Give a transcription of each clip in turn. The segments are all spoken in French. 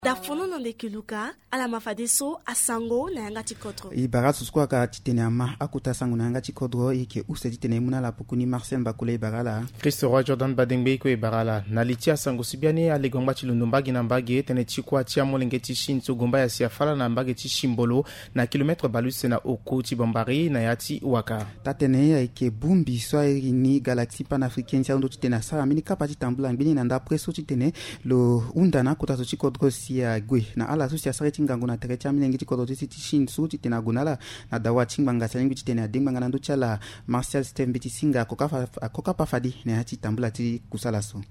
Dafono nonde kiluka ala mafadeso asango na yanga chikodro. Ibara susukwa ka titene ama akuta sango na yanga chikodro ike use titene muna la pukuni Marcel Bakule Ibarala. Christ Roi Jordan Badengbe ko Ibarala. Na litia sango sibiani ale gomba chilundu mbagi na mbagi tene chikwa tia molenge chishin gomba ya siafala na mbagi chishimbolo na kilometre baluse na oko chibombari na yati waka. Tatene ya ike bumbi soa ni galaxie panafricaine tia undo titene sara mini kapati tambula ngini na ndapreso titene lo undana kutaso chikodro ya gwe na ala susi asare tingango na tere cha milenge tikodo titi shinsu titena gunala na dawa chimbanga salingi titena dinganga na nduchala Marcel Steve Bitisinga koka pafadi na hati tambula ti kusalaso.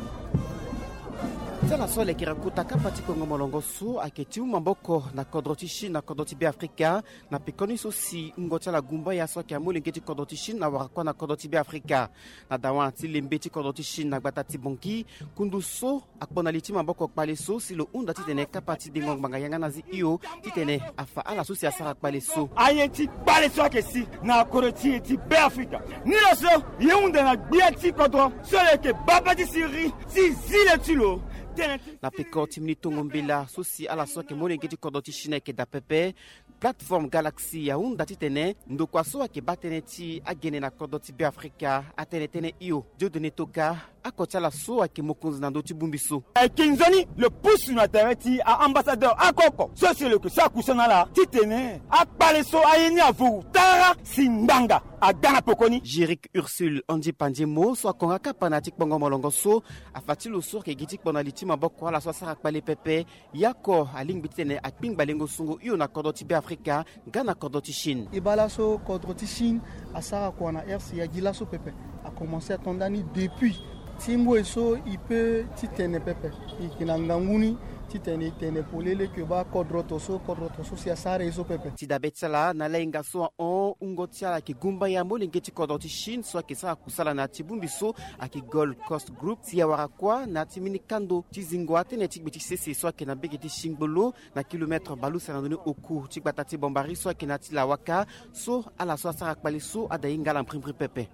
Tala sole kirakuta kapati kongo molongo su aketi mamboko na kodrotishi na kodrotibi Afrika na pekoni sosi ngota la gumba ya soki amole ngeti kodrotishi na warakwa na kodrotibi Afrika na dawa ti lembeti kodrotishi na batati bonki kunduso akponaliti mamboko paleso si lo unda titene kapati dingo manga yanga nazi iyo titene afa ala sosi asara paleso ayeti paleso akesi na kodroti ti be Afrika ni loso yeunda na biati kodro sole ke babati siri si zile tulo na pekoti mnitongo mbila sosi ala soke molengeti kodoti shina ke da pepe platform Galaxy ya unda titene ndo kwa so ke batene ti agene na kodoti bi Afrika atene tene iyo jodone toka akota la so ke mokonzi na ndoti bumbiso kinzani le pousse na tereti a ambassadeur akoko so c'est le que ça kusana la titene akpale so ayeni avu tara simbanga agana pokoni Jirik Ursule Andi Pandimo so konga kapanatik bongo molongo so afati lo so ke gitik bonaliti maboko ala so sara akpale pepe yako alingbitene akping balengo sungo iyo na kodoti bi Afrika ngana kodoti Chine ibala so kodoti Chine asara kwa na RC ya gila so pepe a commencé à tondani depuis Timbo eso ipe titene pepe ikinanganguni titene tene polele ke ba kodrotoso si asare eso pepe tidabetsala na lenga so on ungotia ki gumba ya molengeti kodoti Chine so ke sa kusala na tibumbiso aki Gold Coast Group tia warakwa na timini kando tizingwa tene tikbiti sese so ke na begeti shingbolo na kilometre balusa na doni oku tikbatati bombari so ke na tilawaka so ala so asara kpaliso adainga la mprimpri pepe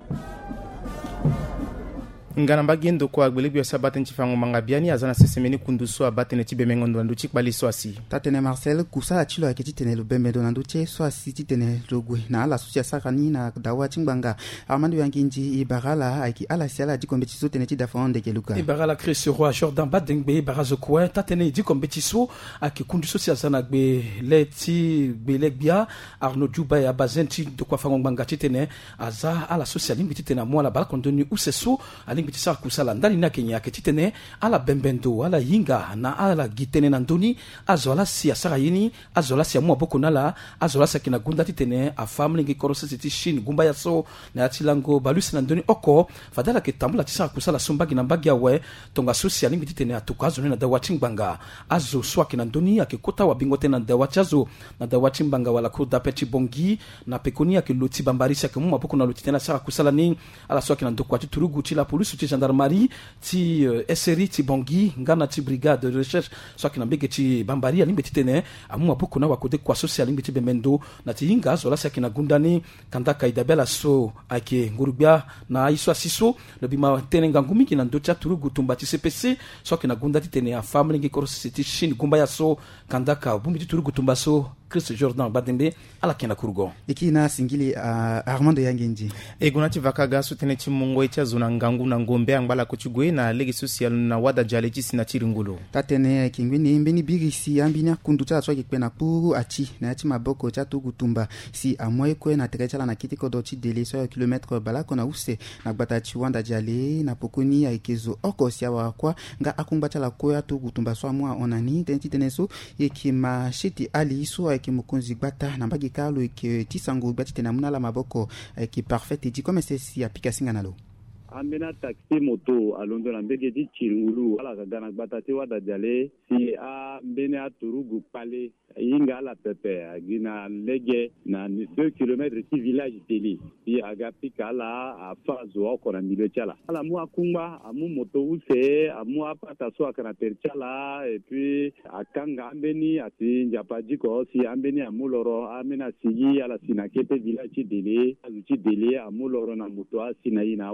ngana mbagendo kwa gbelebi ya sabate nchifango mangabiani azana sesemeni kunduso abatene tibemengo ndu chikbali swasi tatene Marcel kusala chilo akiti tene lo bembe do ndu che swasi titene logwe na ala sucia sakani na dawa chimbanga amandu yanginji Ibarala aki ala siala di competition tene ti dafonde keluka Ibarala Christ Roi Jordan Badengbe barazo kwa tatene di competition aki kunduso si azana gbe leti belegbia Arnaud Djouba ya bazenti de kwa fango manga titene aza ala sucia limbi titene mo ala balkondoni useso bitisa kusala ndani na Kenya ketitene ala bembendo ala yinga na ala gitene na ndoni azola sia sarayini azola sia mo boko nala azola sia kina gunda titene afamle ngi korose siti Chine gumba yaso na atilango balusi na ndoni oko fadala ketambula tisa kusala sombagi na mbagi yawe tonga sosia limbi titene atukazo na dawa chimbanga azo swa kina ndoni akikota wa bingote na dawa chazo na dawa chimbanga wala kuda peti bongi na pekonia kiloti bambarisa kemu boko na lutitena sara kusala ni ala swa kina ndokwa turugu chila polisi ti gendarmerie ti SRI ti bongi ngana ti brigade de recherche so kina mbege ti bambari alimbe titene amu boko na wakode kwa social alimbe ti bemendo na ti inga so la sa kina gundani kanda kaidabela so ake ngurubia na iso asiso no bima tenenga ngumi kina ndocha turugu tumba ti CPC so kina gunda titene a family ngi korose ti Chine gumba ya so kanda ka bumbi ti turugu tumba so Christ Jordan Badengbe ala kina kurgo ikina singili Armando Yangenji egunati vakaga sutene chimungo echa zuna ngangu na ngombe angala kuchugwe na legi social na wada jaleji sina chiringulo tatene kingwini mbeni bigisi ambina kunduta atwa kipena puru achi na ati maboko cha tugutumba si amoy ko na terechala na kitiko doti dele so kilometre balako na use na gbatachi wanda jale na pokoni ya ikezo oko sia wakwa nga akumbata la ko ya tugutumba so amwa onani tenti teneso ekima shiti ali so mukonzi gbata na mbagi kalo ke tisango gbati tena munala maboko ki parfait dit comme c'est si application nalo ambena taxi moto alondo na mbege di chirungulu ala kagana gbata te wada jale si a mbene aturugu pale yinga ala pepe agina lege na 2 km ti village teli si agapika la a fazo okona milieu chala ala mu akumba amu moto use amu apata so akana terchala et puis akanga ambeni ati njapaji ko si ambeni amuloro amena sigi ala sinakete village dele azuti dele amuloro na moto asina ina wada jale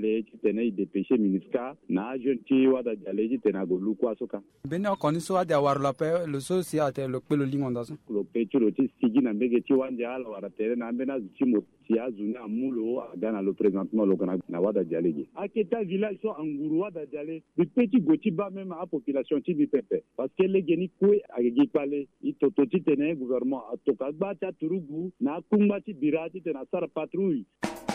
jale ti tene dépêché MINUSCA na jeune ti wada jale ti tene go lukwa soka bene koni so ade warla pe le so si ate le pelo lingonda so lo pe ti lo ti sigi na mbege ti wanja ala wara tere na mbena ti mo ti azuna amulo agana le présentement lo kana na wada jale gi aketa village so anguru wada jale bi petit goti ba même a population ti bi pepe parce que le geni kwe agegi pale itoto ti tene gouvernement atoka ba ta turugu na kumba ti birati tena sara patrouille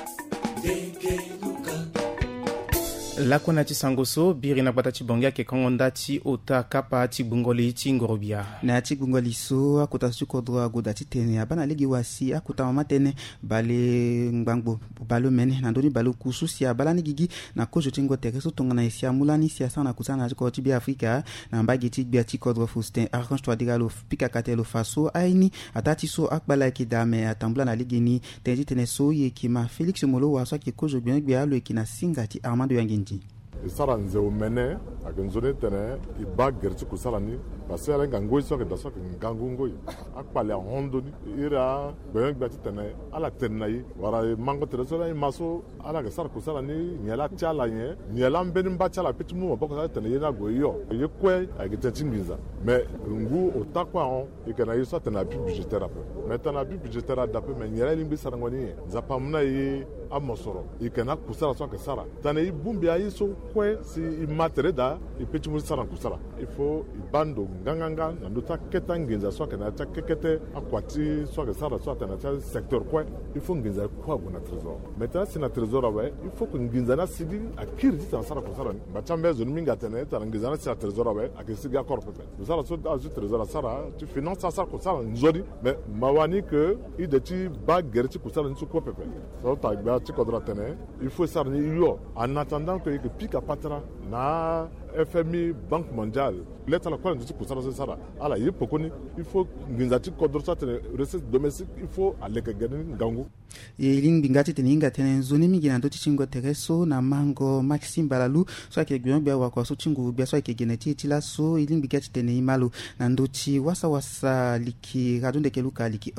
lakona ti sango so biri na gbata ti bongia ke kongonda ti ota kapa ti gbungoli ti ngorobia na ti gbungoli so akuta ti kodro agoda ti tene abana legi wasi akuta mama tene bale ngbangbo balo mene na ndoni balo kusu si abala ni gigi na kojo ti ngotere so tonga na isi amulani si asana kusana ti ko ti bi Afrika na mbagi ti gbi ti kodro Faustin Archange to adigalo pika katelo faso aini atati so akbala ki dame atambula na ligi ni tenji tene so ye ki ma Felix Molo wa so ki kojo bien gbi alo ki na singa ti Armando Yangenji isara nze umene akinzone tene iba gerti kusalani pasera ngangoi so ke daso ke ngangungoi akpale hondo ni ira ben gbati tene ala tenai wara mango tereso na maso ala ke sar kusalani nyela chala nye nyela mbeni mba chala pitmu boko sa tene yena goyo yekwe agitenti ngiza mais ngu otakwa on ikena yiso tene abi budgetaire mais tene abi budgetaire dape mais nyela limbi sarangoni zapamna yi amosoro ikena kusala so ke sara tene ibumbi ayiso kwe si imatere da ipetmu sara kusala il faut ibando nganganga na ndota keta nginza so kana ta kekete akwati so ke sara so tana ta secteur kwe il faut nginza kwa bona trésor maintenant si na trésor awe il faut que nginza na sidi akiri ta sara kusala mbachambe zo minga tene ta nginza na si trésor awe akisiga korpe pe sara so da zo trésor sara tu finance sara kusala nzori mais mawani que ideti ba gerti kusala nsu ko pepe so ta gba ti kodra tene il faut sara ni yo en attendant que pika patra na FMI Banque mondiale l'État la quoi de kusala sara ala yepokoni il faut nginzati kodro sa tene recette domestique il faut aller que gani ngangu yeling bingati teninga tene zone mingi na ndoti chingo tereso na mango Maxime Balalu so ke gyon bia wa kwa so chingu bia so ke geneti tila so yeling bingati tene imalo na ndoti wasa liki radonde keluka liki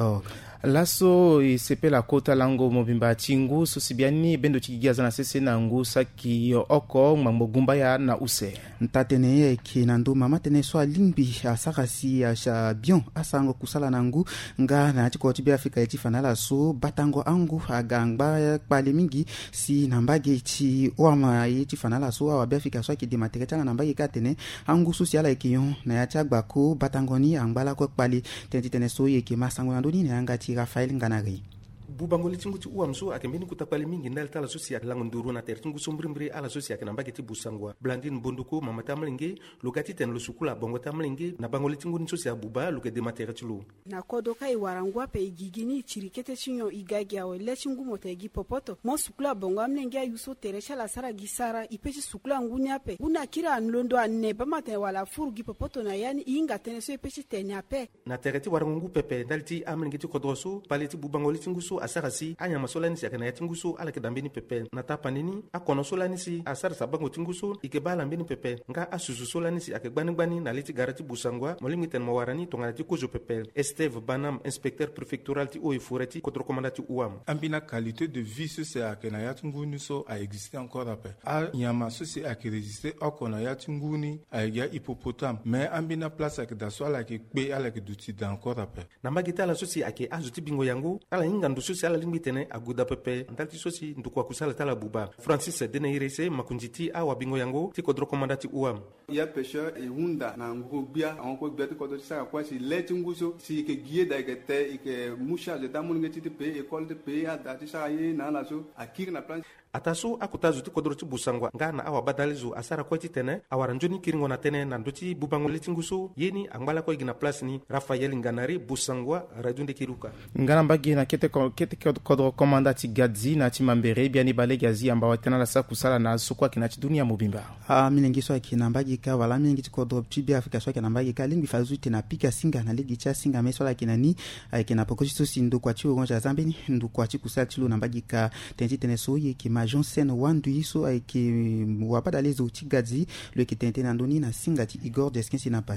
laso isepela kota lango mobimba chingu so sibiani bendo chigiaza na sese na ngu saki oko ngmagumba ya na use ntatene ki na ndo mama tene so alimbi asakasi asha bion asango kusala nangu nga na chiko ti bi Afrika ti fanala so batango angu agangba pale mingi si nambage ti wama ti fanala so wa bi Afrika so ki de materetana nambage katene angu social ekiyon na ya chagba ko batangoni angbala ko pale tene so ye ki masango na ndoni na ngati Rafael Nganari bubangoli tinguti uamso akembeni kutapale mingi ndal tala sosia lango nduru na ter tingu sombrimbre ala sosia kana mbageti busangwa blandine bonduko mama tamlenge lokati ten lo sukula bongo tamlenge na bangoli tingu sosia buba loke de materatulu na kodoka iwarangwa pe igigini chirikete chinyo igagi awe le chingu motegi popoto mo sukula bongo amlenge yuso teresha la sara gisara ipechi sukula ngunya pe una kira anlondo anne bamate wala furu gipopoto na yani inga teneso ipechi tenya pe na tereti warangu pepe dalti amlenge ti kodroso paleti bubangoli tingu so asarasi anya masolani si akana yatinguso ala ke dambeni pepe na tapanini akono solani si asar sabango tinguso ike bala mbeni pepe nga asusu solani si ake gbani na liti garati busangwa molimi ten mawarani tongalati kojo pepe Esteve Banam inspecteur préfectoral ti o foreti contre commandati uam ambina qualité de vie c'est akana yatinguni so a existé encore après a nyama so c'est ake résister okona yatinguni a ya hippopotame mais ambina place ake daso ala ke pe ala ke duti da encore après na magita la so si ake azuti bingo yango ala ingando sosi ala limbi tene aguda pepe ndalti sosi ndukwa kusala tala buba Francis dene irese makunjiti awa bingo yango ti kodro komandati uam ya pêcheur e hunda na ngubia onko gbeti kodro saka kwa si leti nguso si ke gie da ke te ke musha de damun ngeti te pe école de pe ya da ti saka ye na la so akir na plan ataso akutazu ti kodro ti busangwa nga na awa badalizo asara kwa ti tene awara njoni kiringo na tene na ndoti bubango leti nguso yeni angbala kwa igina place ni Rafael Nganari busangwa radunde kiruka ngana mbagi na kete kodro komanda ti gadzi na ti mambere biani bale gazi amba watena la sa kusala na sokwa kina ti dunia mobimba minengi so akina mbagi ka wala minengi ti kodro ti bi Afrika so akina mbagi ka lingi fazu te na pika singa na legi cha singa meso la kina ni akina pokoshi so sindo kwa ti oronja zambeni ndu kwa ti kusala ti lo na mbagi ka tenti tene so ye ki ma Johnson wandu iso aiki wapata lezo ti gadzi lo ki tente na ndoni na singa ti Igor Deskin sinapai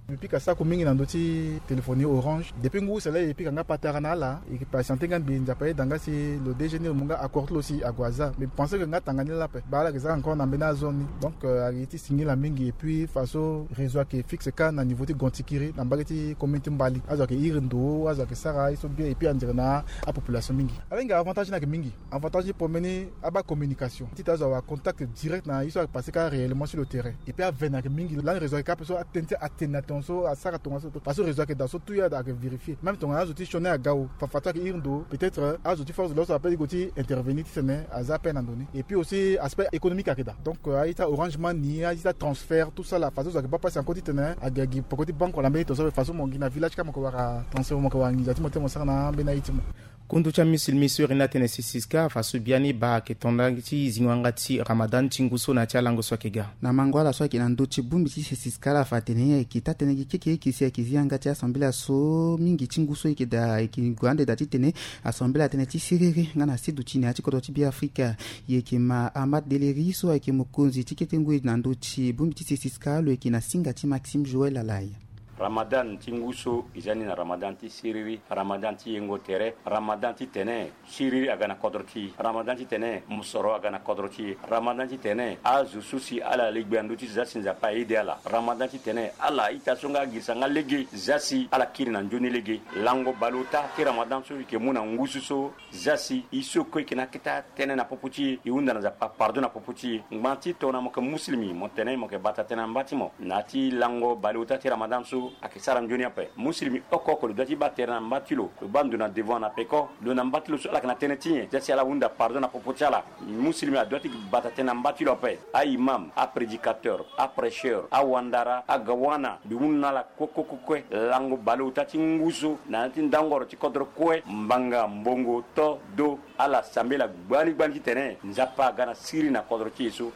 Depuis que ça mingi na ndoti téléphonie Orange depuis ngu sala et puis kanga patarana là et patienter ngan bien japaye danga si le déjeuner munga accorde aussi à Gwaza mais penser que nga tangani là pe bala que ça encore na bena zone donc arrêté signer la mingi et puis façon réseau qui fixe ka na niveau de Gontikiri na bagati communauté mbali azo ke irindo azo ke sara ils sont bien et puis andirna a population mingi alenga avantage na ke mingi avantage pour mener aba communication ti azo wa contact direct na iso passer ka réellement sur le terrain et puis avena ke mingi là réseau ka peut attenter atteindre so asara tonga so parce que réseau que dans so tout ya da vérifier même ton azo ti choné à gao fafata ke irindo peut-être azo ti force lorsque appelle goti intervenir ti sene aza peine en donné et puis aussi aspect économique akeda donc aita Orange Money aita transfert tout ça la façon ça que pas passer en côté tenant à gagi pour côté banque la mettre de façon mon gina village comme ko wa transfert mo ko wa ngizati mo temo sana benaitimo kundu cha misilmisuri na tene sisiska fasu biani ba ke tondangi zingwangati Ramadan chinguso na cha lango swakega na mangwala swaki na ndochi bumbi ci sisiska la fatene kitatene kiki kisi kizianga cha assemblée so mingi chinguso ikida ikigwande dati tene assemblée tene ci siriri ngana sidu chini ati kodo ci bi Afrika yekima Ahmad Deleri so akimukunzi tiketengu na ndochi bumbi ci sisiska lo ikina singa ci Maxime Joël Alaya Ramadan tinguso izani na Ramadan ti siriri Ramadan ti yengo tere Ramadan ti tene siriri agana kodroti Ramadan ti tene musoro agana kodroti Ramadan ti tene azu susi ala ligbandu ti zasi nza pa ideala Ramadan ti tene ala itasonga gisanga lege zasi ala kiri na njoni lege lango baluta ti Ramadan so ke muna ngusu so zasi iso ko kina kita tene na poputi iunda na za pardon na poputi ngmanti to na mo ke muslimi mo tene mo ke bata tene mbatimo nati lango baluta ti Ramadan so akisara njoni ape muslimi okoko dati batera mbatilo bandu na devant na peko do na mbatilo so la kana tenetinye jasi ala wunda pardon na popochala muslimi adoti batatena mbatilo ape a imam a prédicateur a prêcheur a wandara a gawana bimunna la kokokokwe lango balu tati ngusu na tindangoro tikodro kwe mbanga mbongo to do ala sambela gbani gbani tene nzapa gana siri na kodro tiso.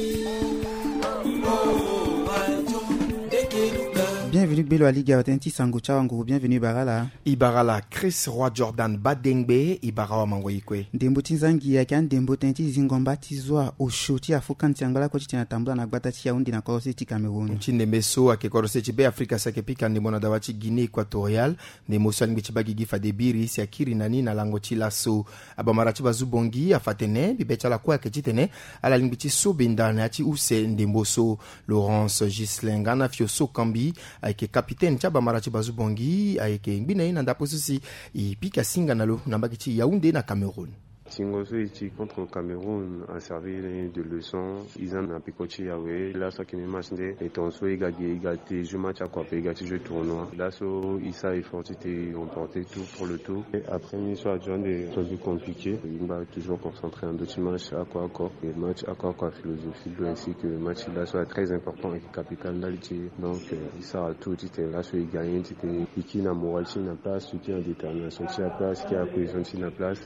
Bienvenue Belo Aliga Otenti Sango Chawango, bienvenue Barala. Ibarala Chris Roy Jordan Badengbe Ibarawa Mangoyikwe. Dembo Tinzangi yakan dembo tenti zingomba tizwa oshoti afukan tiangala ko tiana tambula na gbata tia undi na korose ti Cameroun. Chinde meso ake korose ti be Afrika sake pika ndemo na dawachi Guinée Équatoriale, ndemo so ngi chibagi gifa debiri si akiri nani na lango ti laso. Abamara ti bazubongi afatene bibecha la kwa ke titene ala lingbi ti so bendana ati use ndembo so Laurence Gislin na Fioso Kambi ayeke capitaine tshaba marachi bazubongi ayeke ngbina ina ndapo susi ipika singa nalo nambaki ti Yaoundé na Cameroun. Tingoso ici contre le Cameroun a servi de leçon. Ils en ont picoté Yahweh. Là, ça qui me marche, et ton so il gâté, je match à quoi, il gâté je tournoi. Là, so il s'est efforcé, on portait tout pour le tout. Et après, il soit adjoint des choses compliquées. Il va toujours concentrer en deux matchs à quoi encore. Le match à quoi philosophie, ainsi que le match là soit très important et capital là. Donc, il sera tout. Là, so il gagne, qui n'a moral, qui n'a place, qui a détermination, qui a place, qui a cohésion, qui n'a place.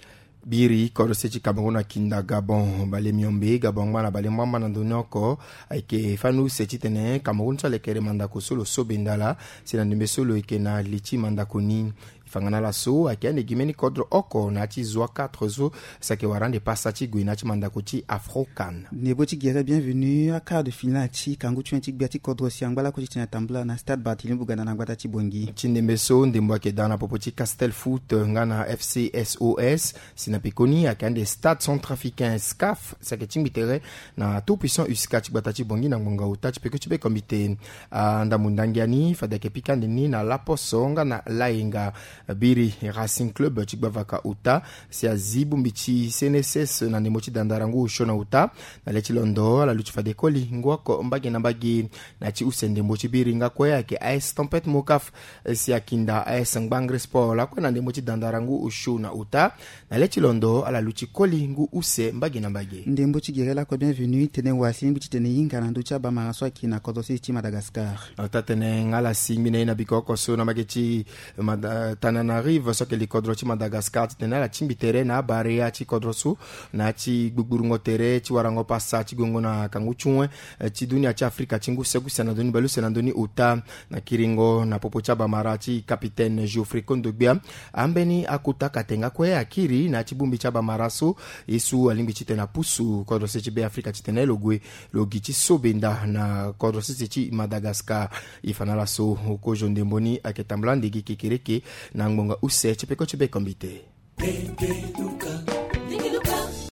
Biri koroseti Cameroun kinda Gabon bale miombe Gabon bana bale mwamba na donoko aike fanu seti tene Cameroun sa lekere mandako solo sobendala sina ndembe solo ike na lichi mandako ni ifangana la so akiane gimeni kodro oko na ti zwa 4 zo sake warande pasati guina ti mandako ti Afrocan. Neboti Guerre bienvenue à quart de finale ti kangu tuenti biati kodro si angala ko ti na tambla na stade Barthélémy Buganda na gbata ti bongi. Ti ndembe so ndembo ake dana popoti Castel Foot ngana FC SOS sina pekoni akande stade centrafricain SCAF sake timbitere na tout puissant USCA ti gbata ti bongi na ngonga uta ti peko ti be komite ndamundangiani fadake pikande ni na laposo ngana laenga Biri Racing Club Chigbavaka Uta si azibu mbichi CNSS na nemochi dandarangu shona Uta na leti londo la luchi fadekoli ngwako mbagi na mbagi na chi usende mochi Biri ngakwe yake AS Tempête Mokaf si akinda AS Ngbangre Sport la kwa na nemochi dandarangu ushona Uta na leti londo ala luchi koli ngu use mbagi na mbagi. Ndembo Chigirela kwa bienvenue tene wasi mbichi tene yinga na nducha ba maraswa ki na kodosi ti Madagascar. Ata tene ngala singmi na bikoko so na mageti Antananarive soki likodro ti Madagascar titene la timbi tere na barea ti kodro su na ti gbugburungo tere ti warango pasa ti gongo na kangu chunwe ti dunia ti Afrika ti nguse senandoni balu senandoni uta na kiringo na popo ti abamara ti capitaine Geoffrey Kondogbia ambeni akuta katenga kue akiri na ti bumbi ti abamara so esu alingbi ti tene pusu kodro se ti be Afrika ti tene logwe logi ti sobenda na kodro se ti Madagascar ifanala so ko jondemboni aketambla ndigi kikereke na ngbonga use ti peko ti be kombite.